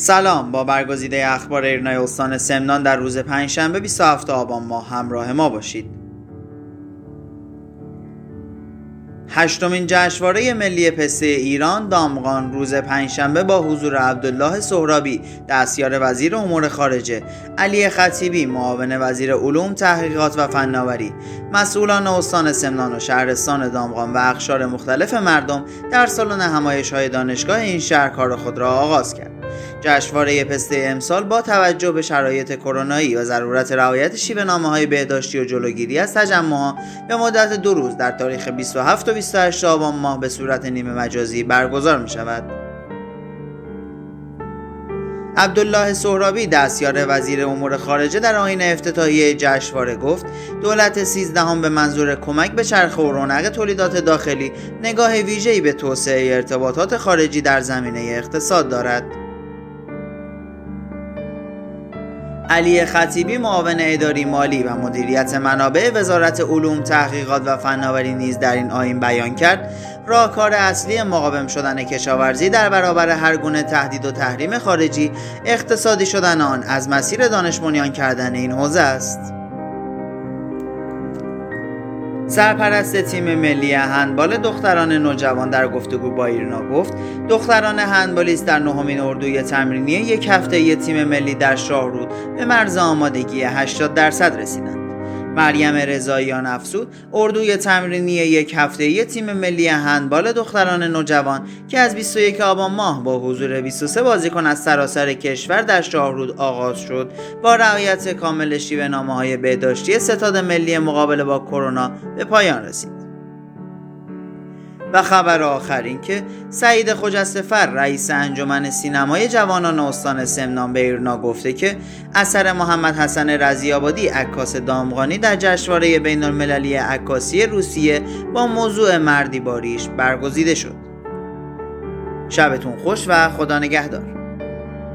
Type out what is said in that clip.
سلام، با برگزیده اخبار ایرنای استان سمنان در روز پنجشنبه 27 آبان ماه همراه ما باشید. هشتمین جشنواره ملی پسته ایران دامغان روز پنجشنبه با حضور عبدالله سهرابی دستیار وزیر امور خارجه، علی خطیبی معاون وزیر علوم، تحقیقات و فناوری، مسئولان استان سمنان و شهرستان دامغان و اقشار مختلف مردم در سالن همایش‌های دانشگاه این شهر کار خود را آغاز کرد. جشنواره پسته امسال با توجه به شرایط کرونایی و ضرورت رعایت شیوه‌نامه‌های بهداشتی و جلوگیری از تجمعات به مدت 2 روز در تاریخ 27 و 28 آبان ماه به صورت نیمه مجازی برگزار می شود. عبدالله سهرابی دستیار وزیر امور خارجه در آیین افتتاحیه جشنواره گفت دولت 13 به منظور کمک به چرخه و رونق تولیدات داخلی نگاه ویژه‌ای به توسعه ارتباطات خارجی در زمینه اقتصاد دارد. علی خطیبی معاون اداری مالی و مدیریت منابع وزارت علوم، تحقیقات و فناوری نیز در این آیین بیان کرد راهکار اصلی مقاوم شدن کشاورزی در برابر هر گونه تهدید و تحریم خارجی اقتصادی شدن آن از مسیر دانش بنیان کردن این حوزه است. سرپرست تیم ملی هندبال دختران نوجوان در گفتگو با ایرنا گفت دختران هندبالیست در 9مین اردوی تمرینی یک هفته‌ای تیم ملی در شاهرود به مرز آمادگی 80% رسیدند. مریم رضاییان افزود اردوی تمرینی یک هفته‌ای تیم ملی هندبال دختران نوجوان که از 21 آبان ماه با حضور 23 بازیکن از سراسر کشور در شاهرود آغاز شد با رعایت کامل شیوه‌نامه‌های بهداشتی ستاد ملی مقابله با کرونا به پایان رسید. و خبر آخر این که سعید خجسته‌فر رئیس انجمن سینمای جوانان استان سمنان به ایرنا گفته که اثر محمد حسن رضی‌آبادی عکاس دامغانی در جشنواره بین‌المللی عکاسی روسیه با موضوع مردی باریش برگزیده شد. شبتون خوش و خدا نگهدار.